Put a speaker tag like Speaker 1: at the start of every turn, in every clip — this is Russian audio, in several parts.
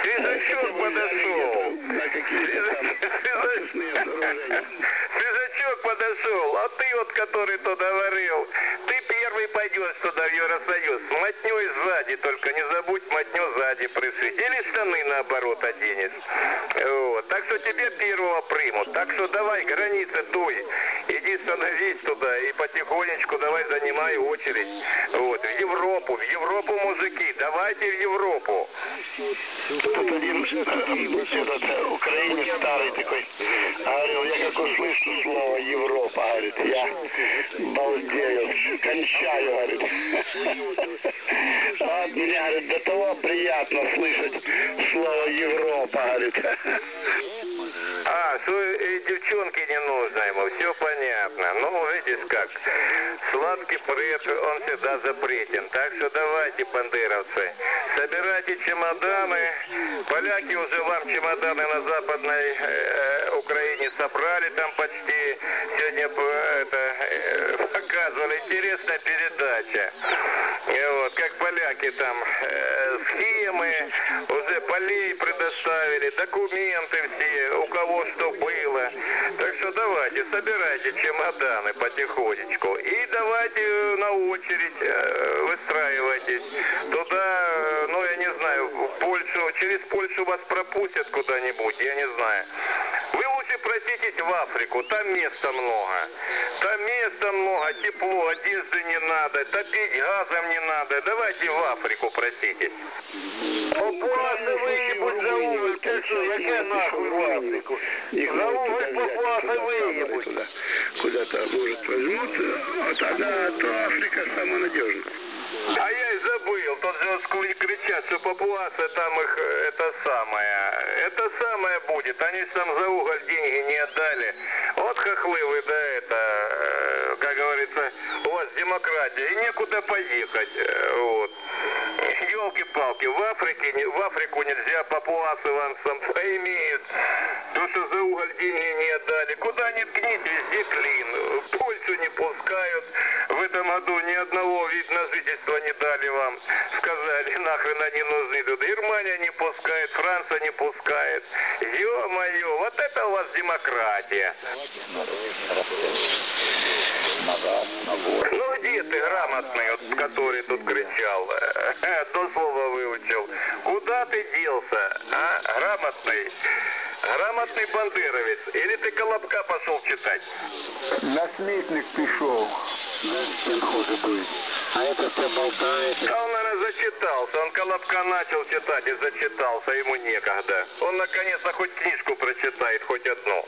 Speaker 1: Свежачок подошел.
Speaker 2: На какие-то там очистные сооружения.
Speaker 1: Свежачок подошел, а ты вот, который туда варил, ты первый пойдешь туда в Евросоюз. С мотней сзади, только не забудь мотню сзади пришить. Или штаны наоборот оденешь. Вот. Так что тебе первого примут. Так что давай, границы той. Иди становись туда и потихонечку давай занимай очередь. Вот. В Европу, мужики, давайте в Европу.
Speaker 2: Тут один этот украинец старый такой говорил, я как услышу слово Европа, говорит, я балдею, кончаю, говорит. А мне, говорит, до того приятно слышать слово Европа, говорит.
Speaker 1: А, что и девчонки не нужно ему, все понятно. Ну, видишь как, сладкий пред, он всегда запретен. Так что давайте, бандеровцы, собирайте чемоданы. Поляки уже вам чемоданы на Западной Украине собрали там почти. Сегодня показывали, интересная передача. И вот, как поляки там схемы, уже полей предоставили, документы все, у кого что было. Так что давайте, собирайте чемоданы потихонечку. И давайте на очередь выстраивайтесь. Туда, ну я не знаю, в Польшу, через Польшу вас пропустят куда-нибудь, я не знаю. Вы лучше проситесь в Африку, там места много. Там места много, тепло, одежды не надо, топить газом не надо. Давайте в Африку проситесь.
Speaker 3: Папуасы выебут за уголь, ты что, яке нахуй в Африку? За уголь папуасы выебут.
Speaker 2: Куда-то, может, возьмут, а тогда то Африка самая надежная.
Speaker 1: А я и забыл, тут же кричат, что папуасы там их, это самое будет, они же там за уголь деньги не отдали. Вот хохлы вы, да, это, как говорится, у вас демократия, и некуда поехать, вот. Ёлки-палки, в Африку нельзя, папуасы вам сам имеют, то, что за уголь деньги не отдали. Куда ни ткнись, везде клин. В Польшу не пускают, в этом году ни одного вида на жительство не дали вам. Сказали, нахрен они нужны тут. Германия не пускает, Франция не пускает. Ё-моё, вот это у вас демократия. Ну где ты грамотный, вот, который тут кричал, до слова выучил. Куда ты делся, а, грамотный? Грамотный бандеровец. Или ты Колобка пошел читать?
Speaker 3: На смітник пішов. А это все болтает.
Speaker 1: А он, наверное, зачитался. Он Колобка начал читать и зачитался. Ему некогда. Он, наконец-то, хоть книжку прочитает, хоть одну.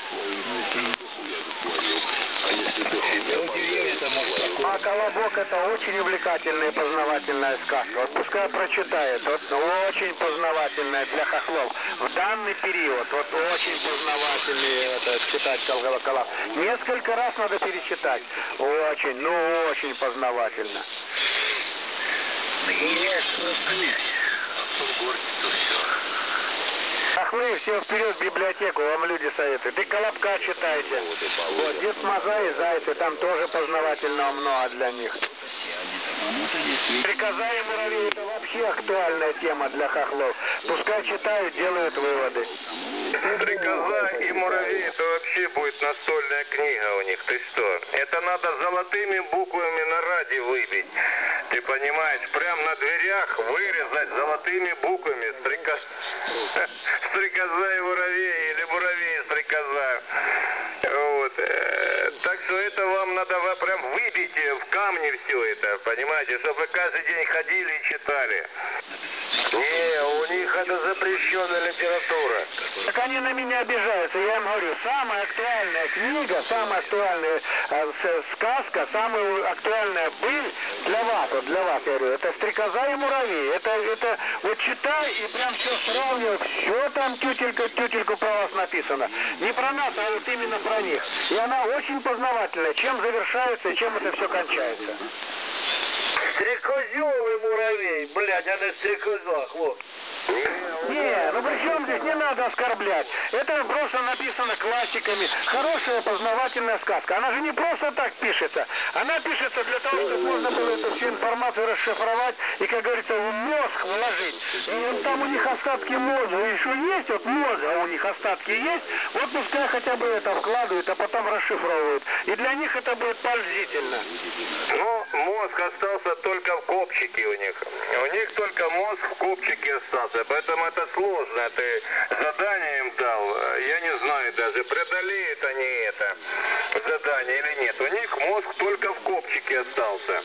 Speaker 3: А «Колобок» — это очень увлекательная и познавательная сказка. Вот пускай прочитает. Вот очень познавательная для хохлов. В данный период вот очень познавательный это, читать «Колобок». Несколько раз надо перечитать. Очень, ну очень познавательно. Хохлы, все вперед в библиотеку, вам люди советуют. И «Колобка» читайте. Вот, Дед Маза и Зайцы, там тоже познавательного много для них. Стрекоза и муравей — это вообще актуальная тема для хохлов. Пускай читают, делают выводы.
Speaker 1: Стрекоза и муравей — это вообще будет настольная книга у них. Ты что? Это надо золотыми буквами на ради выбить. Ты понимаешь, прям на дверях вырезать золотыми буквами стрекоза и муравей, или муравей и стрекоза. Вот. Так что это вам надо прям выбить в камне все это, понимаете, чтобы вы каждый день ходили и читали. Не, у них это запрещенная литература.
Speaker 3: Так они на меня обижаются. Я им говорю, самая актуальная книга, самая актуальная сказка, самая актуальная быль для вас, вот для вас, я говорю, это «Стрекоза и муравей». Это вот читай и прям все сравнивай, все там тютельку про вас написано. Не про нас, а вот именно про них. И она очень познавательная, чем завершается и чем это все кончается.
Speaker 4: Стрекозёвый муравей, блядь, а не стрекоза, хлоп.
Speaker 3: Не, ну при причем здесь не надо оскорблять. Это просто написано классиками. Хорошая познавательная сказка. Она же не просто так пишется. Она пишется для того, чтобы можно было эту всю информацию расшифровать и, как говорится, в мозг вложить. И вот там у них остатки мозга еще есть, вот мозга у них остатки есть. Вот пускай хотя бы это вкладывают, а потом расшифровывают. И для них это будет пользительно.
Speaker 1: Ну, мозг остался только в копчике у них. У них только мозг в копчике остался. Поэтому это сложно. Ты задание им дал. Я не знаю даже, преодолеют они это задание или нет. У них мозг только в копчике остался.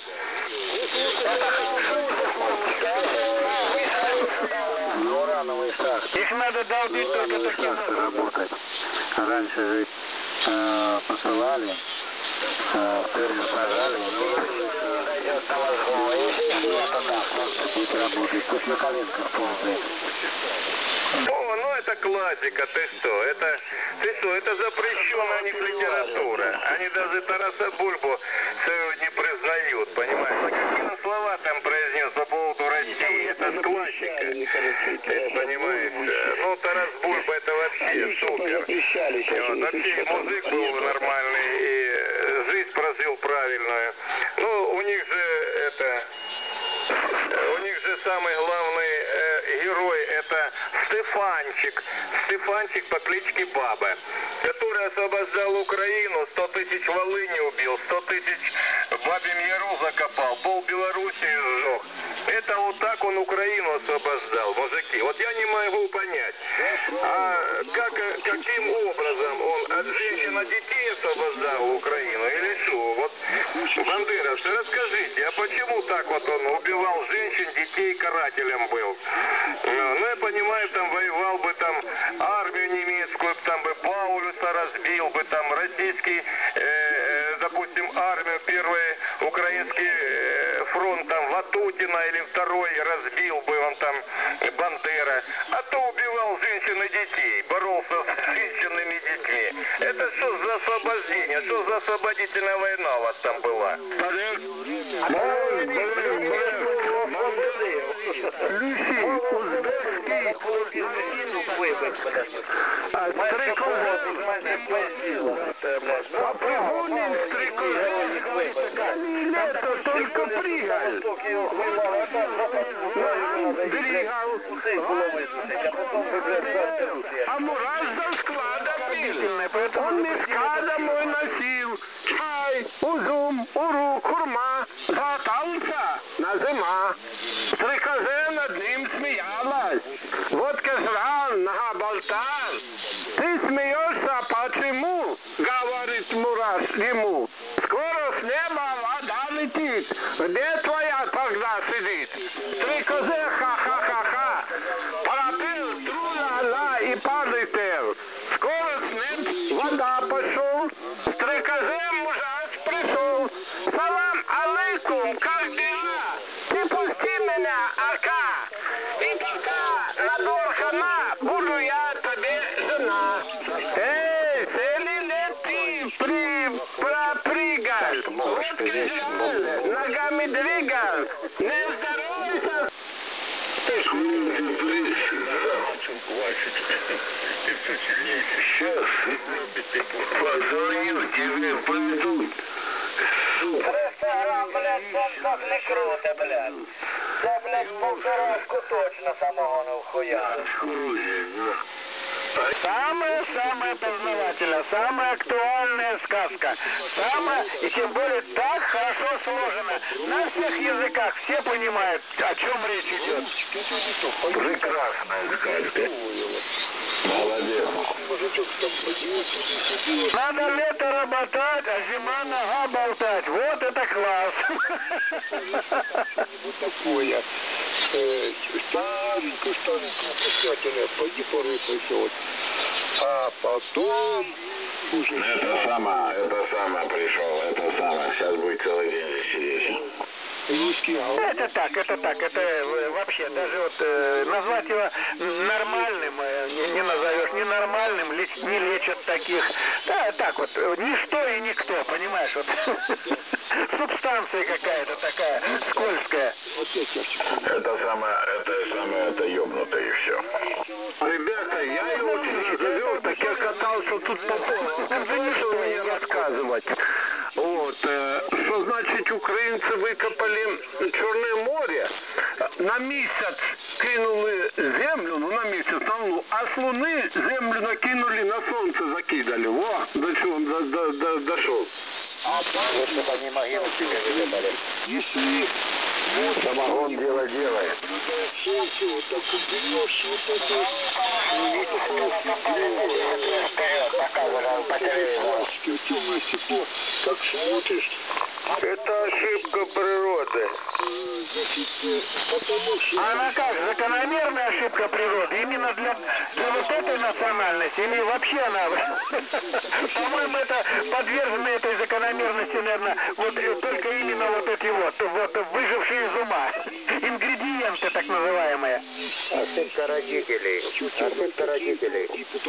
Speaker 3: Их надо долбить только таким
Speaker 4: работать. Раньше же посылали, ферму сажали, работает, пусть на коленках ползает.
Speaker 1: О, ну это классика, ты что, это запрещенная у них литература. Они даже Тараса Бульбу не признают, понимаешь? А какие он слова там произнес по поводу России, это классика. Ты понимаешь? Ну, Тарас Бульба это вообще супер. Вот, вообще музык был нормальный и жизнь прожил правильную. Ну, у них же самый главный герой это Стефанчик по кличке Баба, который освобождал Украину, 100 тысяч Волыни убил, 100 тысяч в Бабьем Яру закопал, пол Белоруссии сжег. Это вот так он Украину освобождал, мужики. Вот я не могу понять, а каким образом он от женщин, от детей освобождал Украину или что? Вот, бандеровцы, расскажите, а почему так вот он убивал женщин, детей, карателем был? Ну, я понимаю, там воевал бы там армию немецкую, там бы Паулюса разбил бы, там российский, допустим, армию, первый украинский фронт, там Ватутина или второй разбил бы он там Бандера, а то убивал женщин и детей, боролся с женщинами и детьми. Это что за освобождение, что за освободительная война у вас там была?
Speaker 3: Это только пригал. А Мураш за склада пил. Он мешка домой носил. Чай, узум, урук, хурма. Затался на зима. Стрекозе над ним смеялась. Вот Казран наболтал. Ты смеешься, почему? Говорит Мураш ему. Скоро с неба вода летит. Где твоя тогда сидит? Стрекозе ха-ха-ха-ха. Пропел тру-ла-ла и полетел. Скоро с неб вода пошел. Стрекозе Мураш пришел. Салам алейкум, как дела? Не пусти меня, ака. И пока на двор хана буду я тебе жена. Эй, сели лети, пропрыгал. Вот кричал, ногами двигал. Не здоровайся.
Speaker 2: Сейчас позвоню тебе, пойдут.
Speaker 5: 300 грам, блядь, бомбок не круто, блядь. Це, блядь, полторашку точно самого не вхуя.
Speaker 3: Самая познавательная, самая актуальная сказка. Самая, и тем более так хорошо сложена. На всех языках все понимают, о чем речь идет.
Speaker 2: Прекрасная сказка. Молодец.
Speaker 3: Надо лето работать, а зима нога болтать. Вот это класс.
Speaker 2: Такое. Старенько, писательное, пойди порыпайся вот. А потом уже... Это сама пришел, это сама. Сейчас будет целый день здесь сидеть.
Speaker 3: Это так, это вообще, даже вот назвать его нормальным не назовешь, ненормальным, не лечат таких. Да, так вот, ничто и никто, понимаешь, вот субстанция какая-то такая скользкая.
Speaker 2: Это ёбнутое и все.
Speaker 1: Ребята,
Speaker 3: что тут он же не что рассказывать.
Speaker 2: Вот, что значит украинцы выкопали Черное море, на месяц кинули землю, ну на месяц, на Луну, а с Луны землю накинули, на солнце закидали. Во, до чего он дошел.
Speaker 4: Если бы они могилу себе выкопали.
Speaker 2: Если
Speaker 4: самогон дело делает. Показывал по телевизору.
Speaker 2: Как смотришь, это ошибка природы.
Speaker 3: Она как, закономерная ошибка природы? Именно для вот этой национальности? Или вообще она... По-моему, это подвержены этой закономерности, наверное, вот только именно вот эти вот выжившие из ума. Ингредиенты так называемые.
Speaker 4: Ошибка родителей. Ошибка родителей.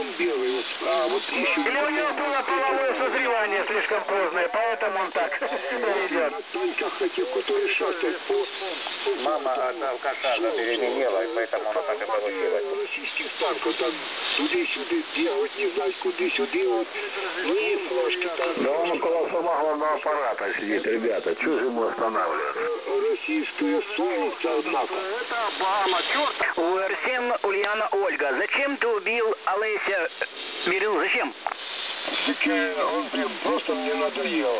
Speaker 3: Или у него было половое созревание слишком поздное, поэтому он так себя ведет.
Speaker 4: Мама от алкаша забеременела, и поэтому она так и получилась.
Speaker 2: Да он около самогонного аппарата сидит, ребята, чего же ему останавливаться? Российское солнце, однако.
Speaker 3: Это Обама, черт!
Speaker 6: Арсен, Ульяна, Ольга, зачем ты убил Олеся Мирил? Зачем?
Speaker 2: Он просто мне надоел.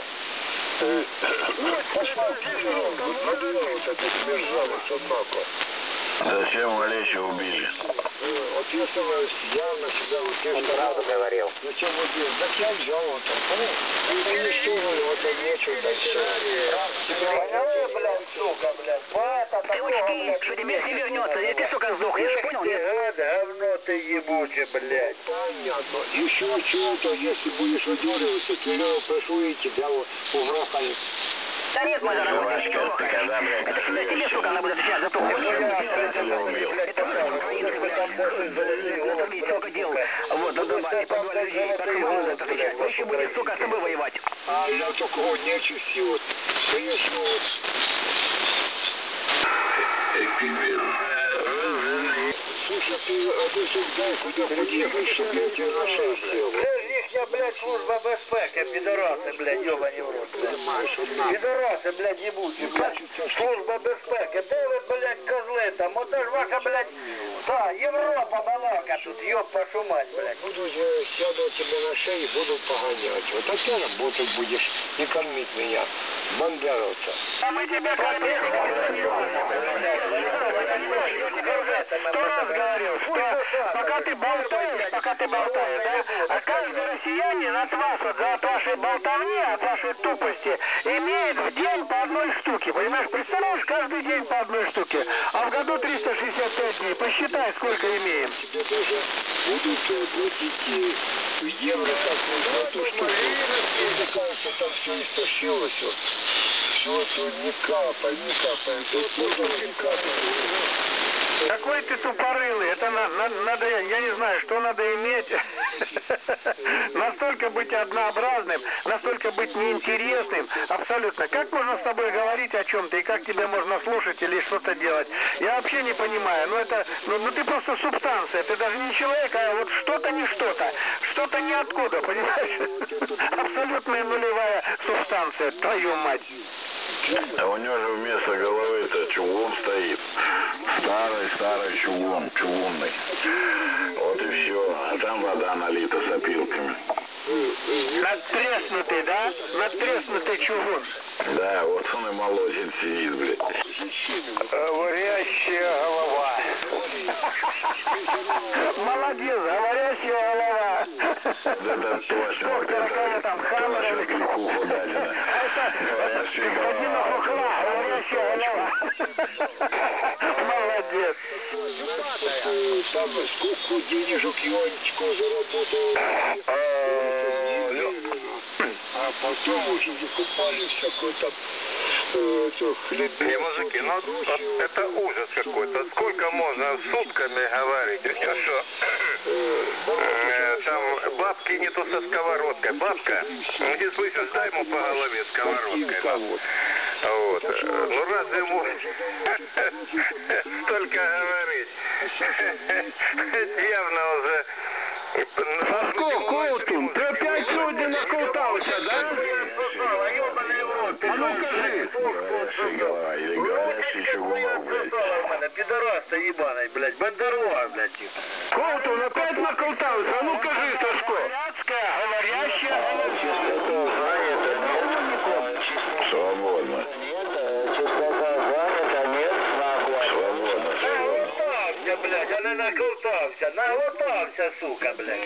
Speaker 2: Надоелось это смержалось, однако.
Speaker 1: Зачем Олеся убили?
Speaker 2: Вот если явно себя вот
Speaker 4: Он правду говорил.
Speaker 2: зачем убил? Зачем взял он там? Уничтожили вот нечего, да все.
Speaker 5: Поняла, блядь, сука, блядь? Поэта
Speaker 6: Ты
Speaker 5: такого,
Speaker 6: учти,
Speaker 5: блядь,
Speaker 6: что тебе все вернется, и ты, сука, сдохнешь, понял? Нет?
Speaker 5: гад, говно ты ебучий, блядь.
Speaker 2: Понятно. Еще чего-то, если будешь выдергиваться, то прошу и тебя угрохали.
Speaker 6: Да нет, мы заработаем ничего. Это всегда тебе, сука, она будет отвечать за то. Это мы столько дел. Вот, до дома, не подвали людей. Так что можно это отвечать. Мы еще будем, сука, с тобой воевать.
Speaker 2: А я такого не ощутил. Конечно, вот. Слушай, ты обсуждай, куда подъехать, чтобы я тебя на шею сел.
Speaker 5: Це ж їхня, блядь, служба безпеки, підораси, блядь, йобані в рот, блядь. Підораси, блядь, єбучі, блядь. Служба безпеки. Де ви, блядь, козли там? Оце ж ваша, блядь, та, Європа балака тут, ёб вашу мать, блядь.
Speaker 2: Буду я сяду тебе на шею и буду погонять. Вот так ты работать будешь, не кормить меня, бандеровца.
Speaker 3: А мы тебя кормили. Сто раз говорил, что пока ты болтаешь, да, а каждый россиянин от вас, от вашей болтовни, от вашей тупости, имеет в день по одной штуке, понимаешь? Представляешь, каждый день по одной штуке, а в году 365 дней. Посчитай, сколько имеем.
Speaker 2: Тебе даже будут платить в евро так за эту штуку. Мне кажется, там все истощилось. Все не капает, не капает. Тут можно не капает.
Speaker 3: Какой ты тупорылый, это надо, я не знаю, что надо иметь, настолько быть однообразным, настолько быть неинтересным, абсолютно. Как можно с тобой говорить о чем-то, и как тебя можно слушать или что-то делать? Я вообще не понимаю, ну ты просто субстанция, ты даже не человек, а вот что-то не что-то, что-то ниоткуда, понимаешь? Абсолютная нулевая субстанция, твою мать.
Speaker 1: А у него же вместо головы-то чугун стоит. Старый чугун, чугунный. Вот и все. А там вода налита с опилками.
Speaker 3: Надтреснутый, да? Надтреснутый чугун.
Speaker 1: Да, вот он и молотит сидит, блядь.
Speaker 2: Говорящая голова.
Speaker 3: Молодец, говорящая голова.
Speaker 1: Да точно, вот это точно клюкуху дадено.
Speaker 3: Господина Хохла, говорящая голова. Молодец.
Speaker 2: Там сколько денежек Иончику заработал. А потом уже закупали всякую там хлеб.
Speaker 1: Не, мужики, ну вот это ужас какой-то. Сколько можно сутками говорить, что там бабки нету со сковородкой. Бабка, не слышишь, дай ему по голове сковородкой. Вот. Ну разве ему столько говорить? Явно уже
Speaker 3: Сашко, Ковтун, ты опять сегодня наколтался, да? А ну кажи.
Speaker 6: Или говорящий чугунок, блядь.
Speaker 5: Пидорас-то ебаный, блядь, бандерлог, блядь.
Speaker 3: Ковтун опять наколтался, а ну кажи, Сашко.
Speaker 6: Свободно.
Speaker 5: Наглотався, блядь, а не наколтався. Наглотався, сука, блядь.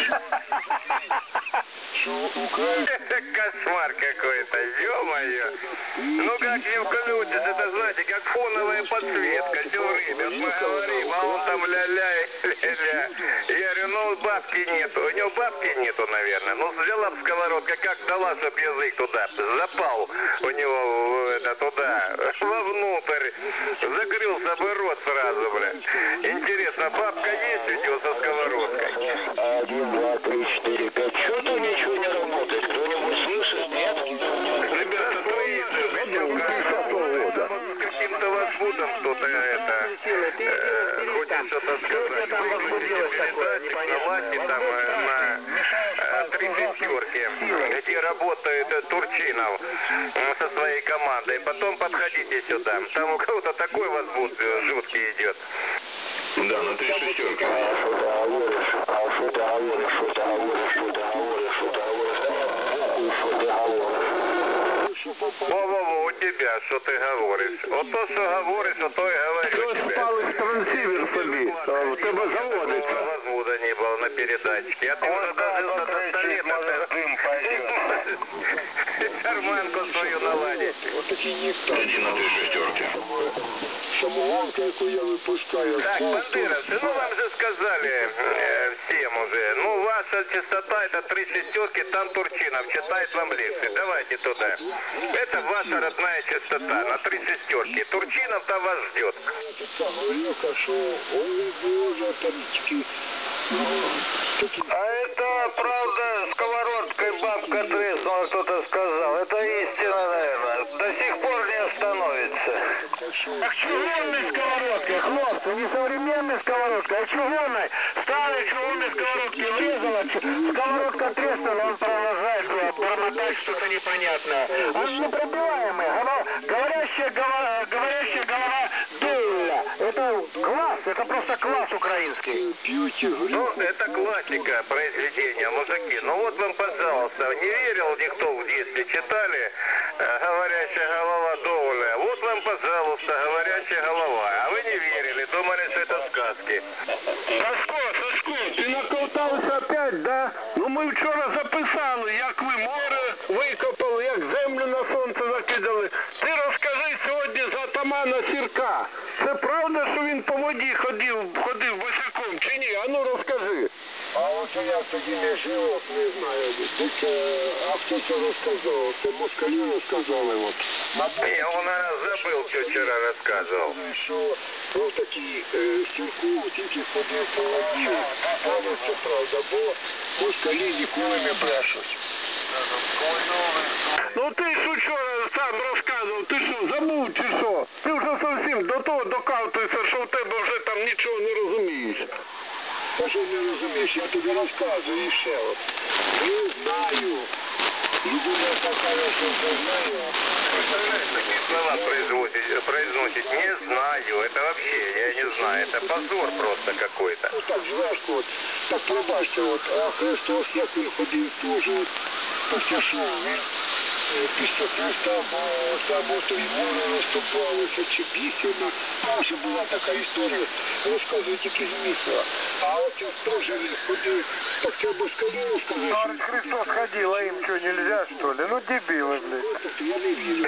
Speaker 1: Кошмар какой-то, ё-моё. Ну как евкалиптус, это знаете, как фоновая подсветка, все время. Вот мы говорим, а он там ля-ля и ля-ля. Я говорю, ну бабки нету. У него бабки нету, наверное. Ну взяла б сковородка, как дала, чтоб язык туда запал у него туда, вовнутрь. Закрылся бы рот сразу, бля. Интересно, бабка есть у него со сковородкой?
Speaker 6: 1, 2, 3, 4, 5. Что-то ничего не работает. Кто-нибудь слышит? Нет?
Speaker 1: Ребята, с каким-то возбудом кто-то хочет что-то сказать. Передачи на лаке там на 34, где работает Турчинов со своей командой. Потом подходите сюда. Там у кого-то такой возбуд жуткий идет.
Speaker 6: Да, на 36.
Speaker 1: Во-во-во, у тебя, що ти говориш? Ото, що говориш, ото і говорю тебе.
Speaker 3: Спалиш трансивер собі, в тебе заводиться.
Speaker 1: Возбуда не было на передатчике. А ты уже дожился до 100 лет, а ты шарманку свою наладить.
Speaker 6: 1 на 36.
Speaker 2: Самогонка, яку я випускаю.
Speaker 1: Так, бандеровцы, ну вам же сказали всем уже. Ну, ваша частота это 3 шестерки, там Турчинов читает вам лекции. Давайте туда. Это ваша родная частота на 3 шестерки. Турчинов там вас ждет.
Speaker 5: А это, правда, сковородкой бабка треснула, кто-то сказал. Это истина, наверное. До сих пор не остановится.
Speaker 3: Так чугунной сковородкой, хлопцы, не современной сковородкой, а чугунной. Старой чугунной сковородки врезала, сковородка треснула, он продолжает бормотать что-то непонятное. Он непробиваемый, говорящая голова Дейля. Это класс, это просто класс украинский.
Speaker 1: Ну, это классика произведения, мужики. Ну вот вам, пожалуйста, не верил никто в детстве, читали «Говорящая голова Доуля». Вот вам, пожалуйста, «Говорящая голова». А вы не верили, думали, что это сказки.
Speaker 3: Сашко, ти наколтався опять, да? Ну ми вчора записали, як ви море викопали, як землю на сонце закидали. Ти розкажи сьогодні за атамана Сірка. Це правда, що він по воді ходив босиком чи ні? А ну розкажи.
Speaker 2: А от я тоді не жив, не знаю. А хто це розказав? Це москалі розказали. От.
Speaker 1: Я он забыл, что вчера рассказывал.
Speaker 2: Що про такі Сірку тільки ходив по воді, але це правда, бо москалі ніколи не брешуть.
Speaker 3: Ну ти ж вчора сам розказував, ти що, забув чи що? Ти вже зовсім до того докалтуєшся, що в тебе вже там нічого не розумієш.
Speaker 2: Та що не розумієш, я тобі розказую ще от. Не знаю. Людина така, що не знаю.
Speaker 1: Представляешь, такие слова произносить «не знаю». Это вообще, я не знаю, это позор просто какой-то.
Speaker 2: Ну так зверху, от, так пробачте, от, а Христос, як він ходив, теж потішив, він після Христа, бо там от і море розступалося, чи бісено. Ось була така історія, розказує тільки з міста. А от теж він ходив, так це москалі розказує.
Speaker 5: Христос ходил, а им что, нельзя, что ли? Ну, дебилы, блядь.
Speaker 2: Я не вірю.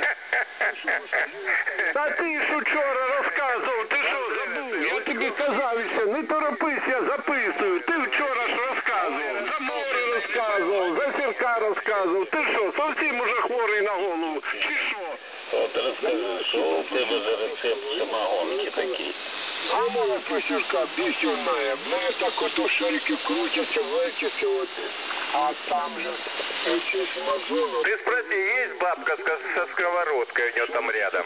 Speaker 3: Та ти ж вчора розказував, ти що забув? Я тобі казав ще, не торопись, я записую. Ти вчора ж розказував, за море розказував, за Сірка розказував. Ти що, зовсім уже хворий на голову, чи що?
Speaker 6: От розкажи, що у тебе за рецепт самогонки такий?
Speaker 2: А моя посірка бісів має. Мене так ото шарики крутяться, вертяться, от. А там же ці смазони.
Speaker 1: Ты спроси, есть бабка со сковородкой у нее там рядом?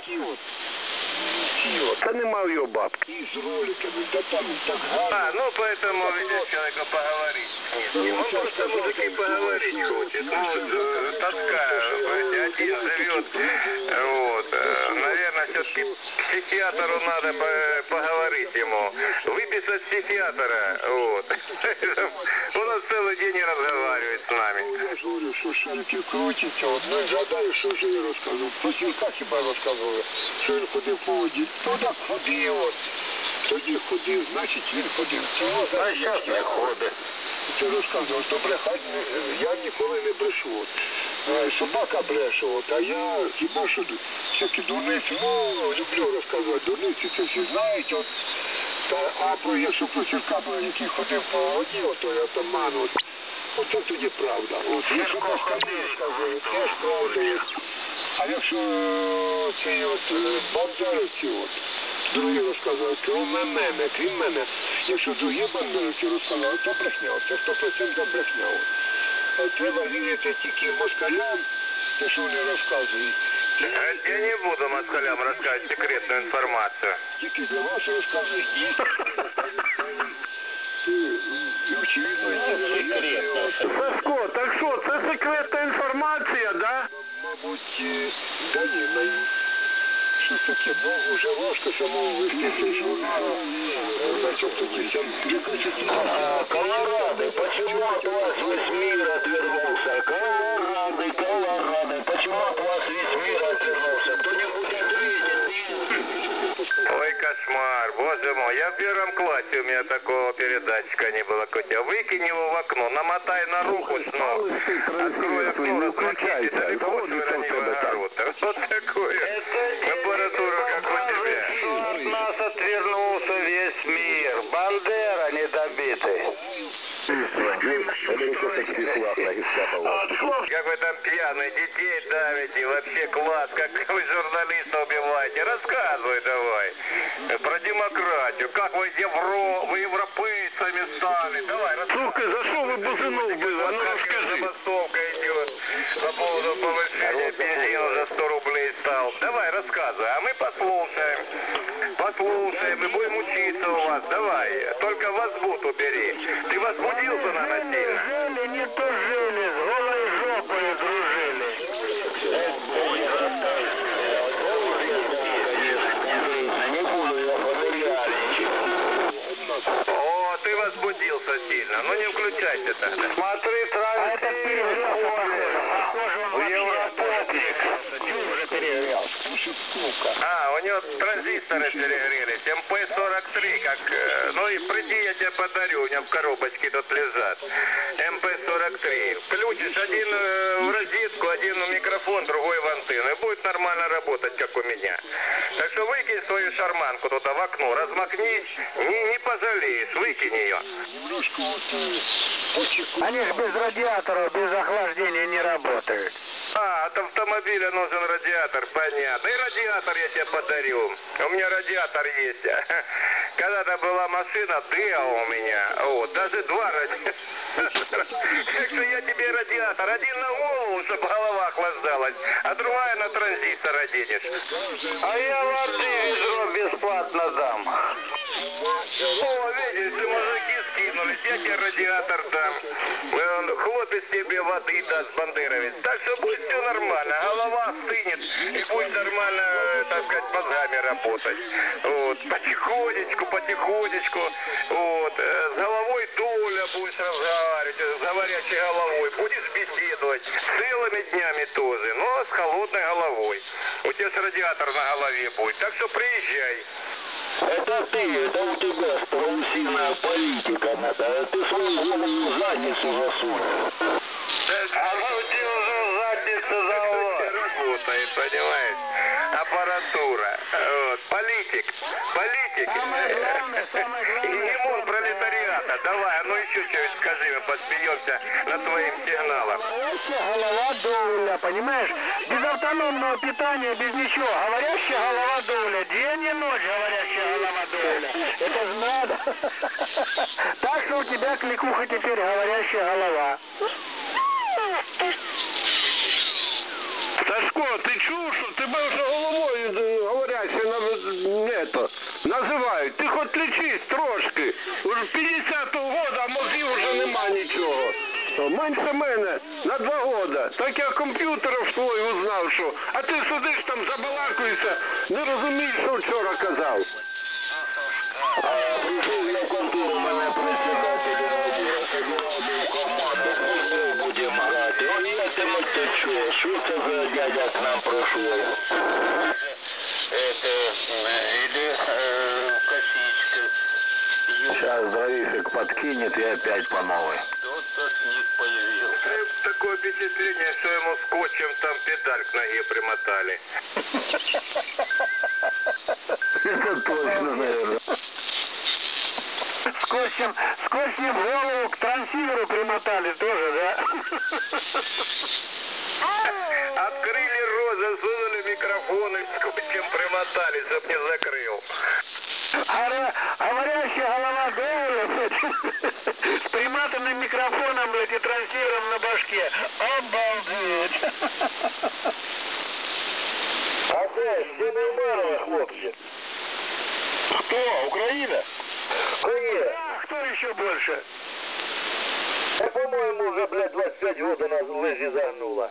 Speaker 3: Та нема в його бабки.
Speaker 2: І з роликами, да там так гарно.
Speaker 1: А, ну поэтому, видишь, человеку поговорить. техническим. Он просто мужики поговорить хочет. Тоска, один живет. Вот. Наверное, все-таки к психиатру надо поговорить ему. Выписать психиатра. Вот. Он целый день не разговаривает с нами.
Speaker 2: Я ж говорю, що ширики крутяться, от не згадаю, що ж я розказував. Посілка хіба розказував, що він ходив по воді. Туди ходив, от. Тоді ходив, значить він ходив.
Speaker 5: А зараз не ходить.
Speaker 2: Це розказував, що брехати я ніколи не брешу. От. Собака бреше, от, а я хіба що всякі дурниці, ну, люблю розказувати, дурниці це всі знають, от. А про якщо про Сірка, який ходив по воді, отой атаман, от, оце тоді правда. От, якщо москалі розказують, теж правда. А якщо ці от бандеровці, от, другі розказують, крім мене, якщо другі бандеровці розказують, то брехня, це 100% брехня. От. Треба вірити тільки москалям, те, що вони розказують.
Speaker 1: Я не буду москалям рассказывать секретную информацию.
Speaker 2: Тільки для вас розказують і очевидно, є секретно.
Speaker 3: Сашко, так що, це секретна інформація, да?
Speaker 2: Мабуть, да ні, щось таке, ну, вже важко самому вести цей журнал. Значить, тоді сам виключити.
Speaker 6: Колорадо, почему от вас весь мир отвернулся? Колорадо, почему от вас весь мир отвернулся? Кто-нибудь ответит?
Speaker 1: Ой, кошмар, боже мой. Я в первом классе, у меня такого передатчика не было. Котя, выкинь его в окно, намотай на руку с ног. Открой окно, размокните, далеко швырни в огород. Что такое? Аппаратура, как у тебя.
Speaker 5: От нас отвернулся весь мир. Бандера недобитый.
Speaker 1: Как вы там пьяные детей давите, вообще класс, как вы журналиста убиваете. Рассказывай давай про демократию, как вы европейцами стали. Давай, рассказывай.
Speaker 3: Слухай, за що ви бузину вбили? А ну
Speaker 1: Как
Speaker 3: розкажи.
Speaker 1: забастовка идет по поводу повышения бензина за 100 рублей стал. Давай, рассказывай, а мы послушаем. Послушаем и будем учиться у вас. Давай, только возбуд убери. Ты возбудился на насильно?
Speaker 3: Жили, не то жили, с голой жопой дружили.
Speaker 6: Не буду я фамильярничать.
Speaker 1: О, ты возбудился сильно. Ну не включайся тогда.
Speaker 5: Смотри,
Speaker 3: А это перегрелся, похоже, он
Speaker 5: Европотник.
Speaker 3: уже перегрелся.
Speaker 1: А, у него транзисторы перегрелись. МП-43, как... ну и приди, я тебе подарю. У меня в коробочке тут лежат. МП-43. Включишь один в розетку, один в микрофон, другой в антенну. И будет нормально работать, как у меня. Так что выкинь свою шарманку туда в окно. Размакнись. Не пожалеешь. Выкинь ее.
Speaker 2: Немножко вот
Speaker 3: Они же без радиаторов, без охлаждения не работают.
Speaker 1: А, от автомобиля нужен радиатор, понятно. И радиатор я тебе подарю. У меня радиатор есть. Когда-то была машина, Део у меня. Вот, даже два радиатора. Так что я тебе радиатор. Один на голову, чтобы голова охлаждалась, а другая на транзистор оденешь.
Speaker 5: А я воды ведро бесплатно дам.
Speaker 1: О, видишь, ты мужики скинулись, я тебе радиатор дам. Хлопец тебе воды даст, бандеровец. Так что будет все нормально, голова остынет и будет нормально, так сказать, мозгами работать. Вот, потихонечку, вот, с головой доля будешь разговаривать, с говорящей головой, будешь беседовать, целыми днями тоже, но с холодной головой. У тебя же радиатор на голове будет, так что приезжай.
Speaker 6: Это это у тебя страусиная политика надо. Ты свою голову в задницу засунь.
Speaker 5: А ну тебе уже задница завод.
Speaker 1: Работает, понимаешь? Аппаратура. Вот. Политик.
Speaker 3: Самое главное,
Speaker 1: Гегемон пролетариата. Давай, а ну еще что-нибудь скажи, мы посмеемся над твоим сигналом.
Speaker 3: говорящая голова доля, понимаешь? Без автономного питания, без ничего. Говорящая голова доля. День и ночь говорящая голова доля. Это же надо. Так что у тебя кликуха теперь говорящая голова.
Speaker 7: Сашко, ти чув, що тебе вже головою говорячи називають? Ти хоч лічись трошки. Уже 50 10-го года, а мозгів вже нема нічого. Менше мене на 2 года. Так я комп'ютерів свій узнав, що. А ти сидиш там, забалакуєшся, не розумієш, що вчора казав.
Speaker 2: Прийшов на контору мене председатель команду футбол будемо грати. От це моточо, що це за дядя к нам прийшов?
Speaker 4: Или косичка.
Speaker 2: Сейчас дровишек подкинет и опять по новой.
Speaker 4: Кто-то снег появился.
Speaker 1: Такое впечатление, что ему скотчем там педаль к ноге примотали.
Speaker 2: Это точно, наверное.
Speaker 3: Скотчем голову к трансиверу примотали тоже, да?
Speaker 1: Открыли рот, засунули микрофон и скотчем примотали, чтоб не закрыл.
Speaker 3: Говорящая голова Гоголя с приматанным микрофоном, блядь, и трансивером на башке. Обалдеть!
Speaker 2: А це ще не вмерли, хлопці. Хто? Україна? Конечно.
Speaker 3: А кто еще больше?
Speaker 2: А по-моему, уже, блядь, 25 года нас в лижі загнула.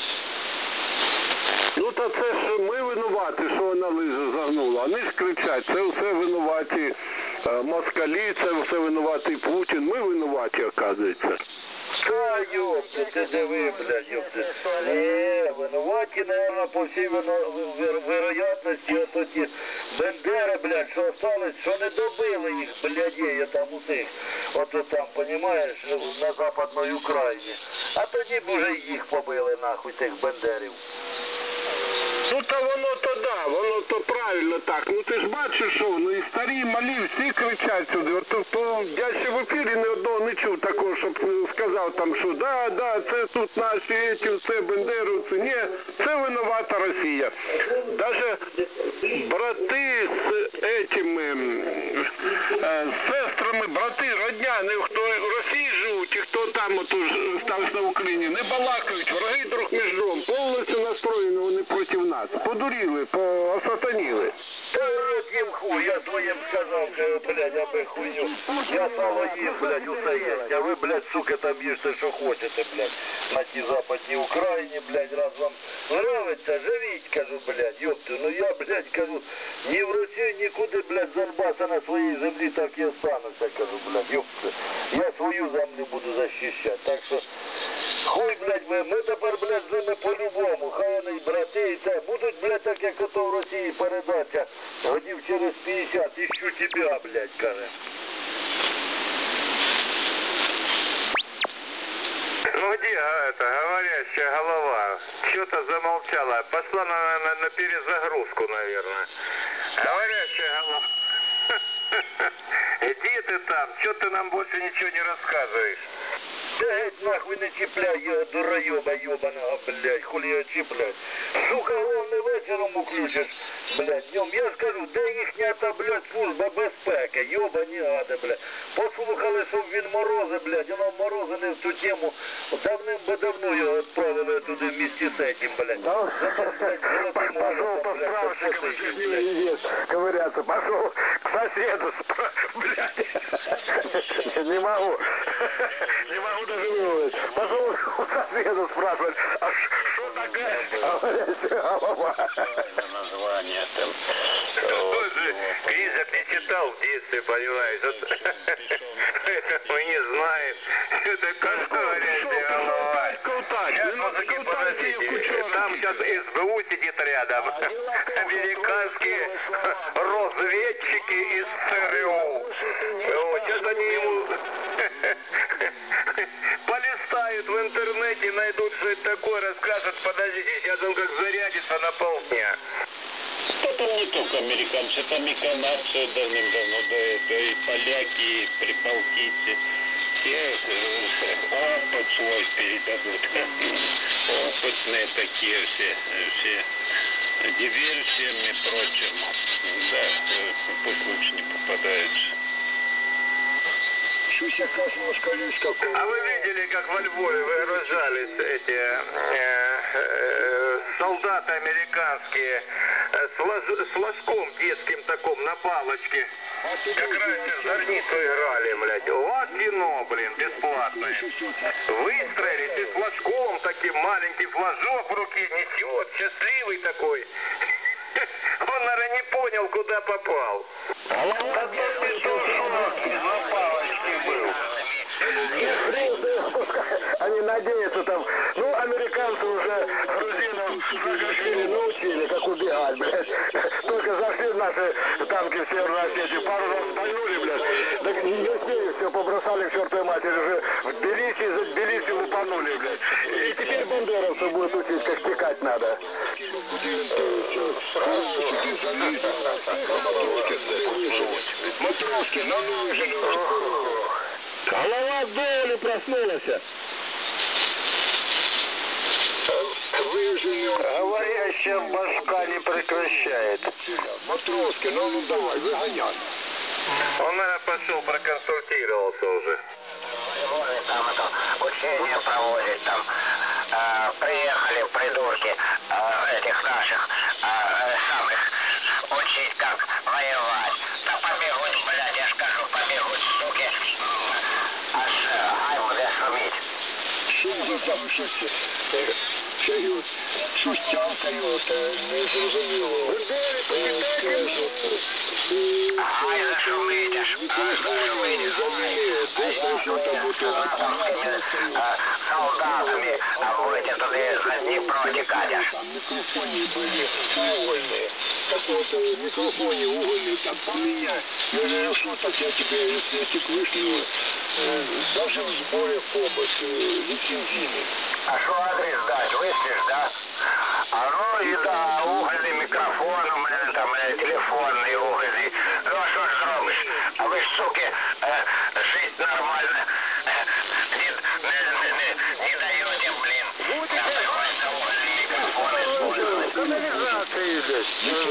Speaker 7: Ну то це ж ми винуваті, що вона лижу загнула. Вони ж кричать, це все винуваті москалі, це все винуватий Путін. Ми винуваті, оказується.
Speaker 2: Та, ёпта, ти диви, блядь, ёпта. Винуваті, наверное, по всій вероятності, ото ті бендери, блядь, що остались, що не добили їх, блядєя там у тих, ото там, понімаєш, на Западній Україні. А тоді б уже їх побили, нахуй, тих бендерів.
Speaker 7: Ну то воно то да, воно то правильно так. Ну ти ж бачиш, що ну і старі, і малі, всі кричать сюди. От, то я ще в ефірі не одного не чув такого, щоб сказав там, що да, це тут наші еті, це бендеровці. Ні, це винувата Росія. Даже брати з етими, з сестрами, брати, родня, не хто в Росії живуть, і хто там от стався на Україні, не балакають, враги друг між другом, повністю настроєні вони проти нас. Подуріли, осатаніли.
Speaker 2: Та рот їм хуй, я своїм сказав, блядь, аби хуйню. Я сало їм, блядь, усе є. А ви, блядь, сука, там їжте, що хочете, блядь. На тій Западній Україні, блядь, раз вам нравиться, живіть, кажу, блядь, ёпти. Ну я, блядь, кажу, ні в Росію, нікуди, блядь, Донбаса на своїй землі так і остануся, кажу, блядь, ёпти. Я свою землю буду захищати, так що... Хуй, блядь, ми тепер, блядь, з ними по-любому, хай вони брати і це, будуть, блядь, так як ото в Росії передача, годів через 50, іщу тебе, блядь, каже.
Speaker 1: Ну где это говорящая голова? Что-то замолчала. Пошла на перезагрузку, наверное. Говорящая голова. Иди ты там, что ты нам больше ничего не рассказываешь?
Speaker 2: Да геть нахуй не чіпляй його дураёба ёбаного, блядь, хули його чіплять. Сука, головне вечором уключиш, блядь, днем. Я ж кажу, де їхня та, блядь, служба безпеки, ёбані гади, блядь. Послухали, що він морози, блядь, воно морозили в ту тему. Давним-давно його відправили туди вместе з этим, блядь.
Speaker 3: Пошел по справочникам, ковыряться, пошел к соседу, блядь, не могу даже вывалить. Пошел к соседу спрашивать, а что такая говорящая голова?
Speaker 4: Название там.
Speaker 1: Книжек не читал в детстве, понимаешь? Мы не знаем. Это как говорящая голова. Сейчас, мужики, подождите. Там сейчас СБУ сидит рядом. Американские разведчики из ЦРУ. Сейчас они ему полистают в интернете, найдут, что это такое, расскажут. Подождите, сейчас он как зарядится на полдня.
Speaker 8: Да там не только американцы, там и канадцы давным-давно до этого, и поляки, и прибалтийцы. Все опыт свой передадут. Опытные такие все диверсиями и прочим. Да, пусть лучше не попадаются.
Speaker 1: А вы видели, как во Львове выгружались эти солдаты американские с флажком детским таком на палочке. Как раньше в зорницу играли, блядь. Вот кино, блин, бесплатное. Выстроились и с флажком таким, маленький флажок в руке несет, счастливый такой. Он, наверное, не понял, куда попал.
Speaker 3: Они надеются там, ну, американцы уже грузинов Саакашвили научили, как убегать, блядь. Только зашли наши танки в Северной Осетии, пару раз пальнули, блядь. Так не успели, все побросали к чертовой матери, уже в Тбилиси, за Тбилиси упанули, блядь. И теперь бандеровцы будут учить, как стекать надо.
Speaker 2: Матроски, на ножи. Голова доли проснулась.
Speaker 5: Говорящая башка не прекращает.
Speaker 2: Матроски, ну давай, выгоняй.
Speaker 1: Он, наверное, пошел, проконсультировался уже.
Speaker 6: Там это учения проводят, там приехали придурки этих наших самых учить, как воевать. Да побегут, блядь, я ж скажу, побегут, суки, аж ай буде шумить.
Speaker 2: Що там щось? Щось тявкають, не зрозуміло.
Speaker 6: Ай зашумить, аж зашумить, солдатами, а будете туди за Дніпро тікати аж.
Speaker 2: Микрофоны были угольные. Так вот, в микрофоне угольный там поменяй. Я говорю, что так я тебе светик вышлю. Даже в сборе помощь, лицензийный.
Speaker 6: А що адрес дать, вислиш, да? А ну і да, угольний мікрофон у мене там, телефонний угольний. Ну а що ж зробиш? А ви ж, суки, жить нормально не даете, блин. Приходится угольный микрофон использовать.
Speaker 3: Канализация идет.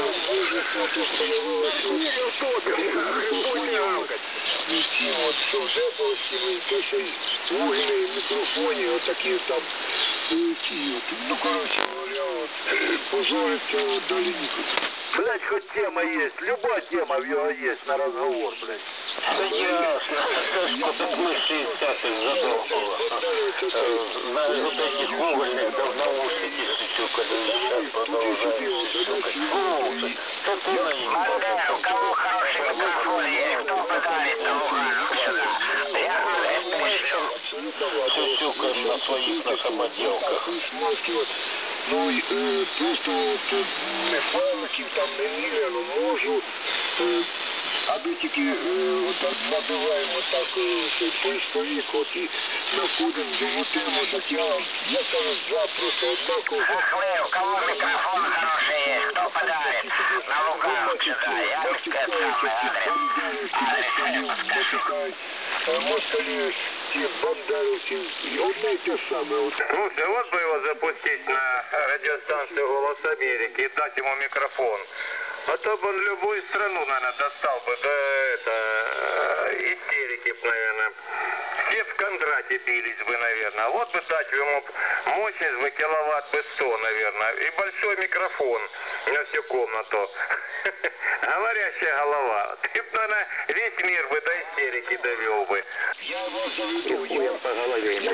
Speaker 2: Ті от сюжетовські, те, що угольні мікрофони, отакі там, ті от, ну, коротше говоря, от, позориться далі нікуди.
Speaker 5: Блядь, хоть тема есть, любая тема в его есть на разговор, блядь.
Speaker 8: Да ясно. Что-то мысли сейчас задохло. На вот этих угольных наушники, сука, сейчас продолжают, сука. Слушай, что ты на них?
Speaker 6: Андер, у кого хороший микрофон есть, кто подарит на угар? Ну сюда. Я пришлю.
Speaker 8: Сука, на своих на самоделках.
Speaker 2: Ну, і просто тут не файликів, там не міряно, можу, аби тільки отак набиваємо так цей столик, от і находимо, доводимо, так я кажу, запросто однаково.
Speaker 6: Хохлы, у кого микрофон хороший есть, кто подарит? На Луганsk сюда, я это самый адрес подскажу.
Speaker 2: Москалі, ті бандеровці, одне й те саме.
Speaker 1: Слушай, вот бы его запустить на радиостанцию «Голос Америки» и дать ему микрофон. А то бы он любую страну, наверное, достал бы до истерики, наверное. Все в Кондрате бились бы, наверное. А вот бы дать ему мощность бы киловатт бы 100, наверное. И большой микрофон на всю комнату. Говорящая голова. Ты бы, наверное, весь мир бы до истерики довел бы.
Speaker 2: Я вас заведу,
Speaker 5: По голове ему.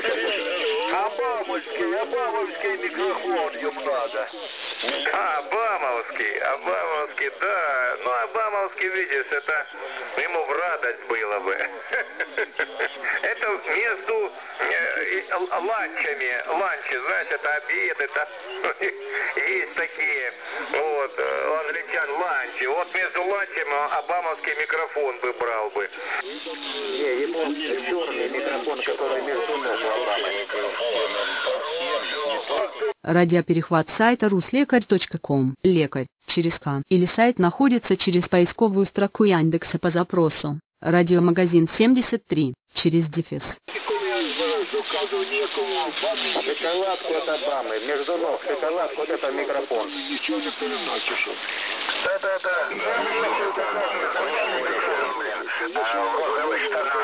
Speaker 5: Обамовский микрофон ему надо.
Speaker 1: Обамовский, да. Ну, Обамовский, видишь, это ему в радость было бы. Это между ланчи, знаешь, это обеды, это есть такие, вот, у англичан ланчи. Вот между ланчами Обамовский микрофон бы брал бы.
Speaker 5: Не, японский черный микрофон, который между ног у Обамы.
Speaker 9: Радиоперехват сайта rusлекарь.ком. Лекарь через К. Или сайт находится через поисковую строку Яндекса по запросу «Радиомагазин 73» через дефис.
Speaker 5: Шоколадку от Обамы, между ног, шоколадку, вот это микрофон.
Speaker 2: Ничего не переначишь.
Speaker 6: Да.